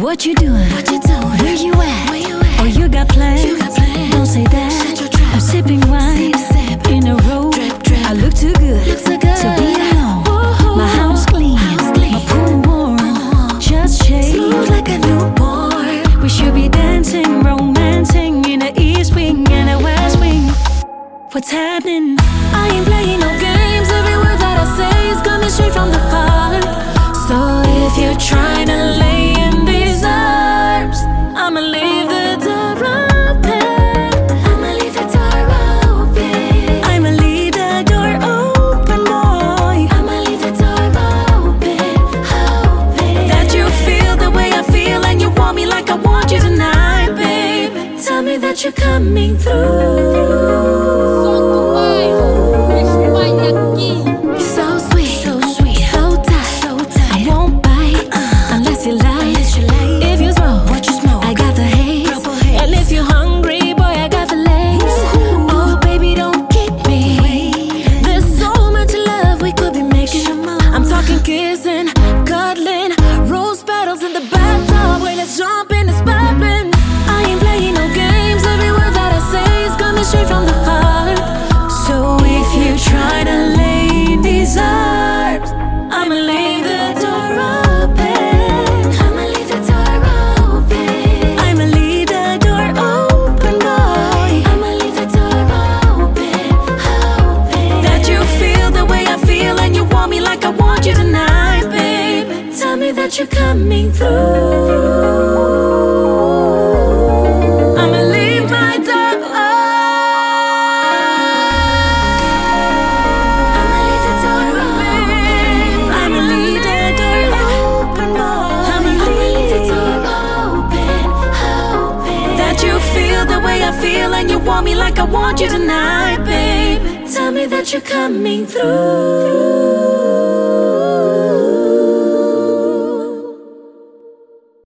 What you doing? Where you at? Oh, you got plans? Don't say that. I'm sipping wine in a row. I look too good to be alone. My house clean, my pool warm, just shake smooth like a newborn. We should be dancing, romancing in the east wing and the west wing. What's happening? I ain't playing no games. Every word that I say is coming straight from the heart. So if you're trying to lay in these arms, I'ma leave the door open. I'ma leave the door open. I'ma leave the door open, boy. I'ma leave the door open, open. That you feel the way I feel and you want me like I want you tonight, babe. Tell me that you're coming through. Jump in, it's poppin'. I ain't playing no games. Every word that I say is coming straight from the heart. So if you try to lay in these arms, I'ma leave the door open. I'ma leave the door open. I'ma leave the door open, boy. I'ma leave the door open, open. That you feel the way I feel and you want me like I want you tonight, babe. Tell me that you're coming through. Feel and you want me like I want you tonight, babe. Tell me that you're coming through.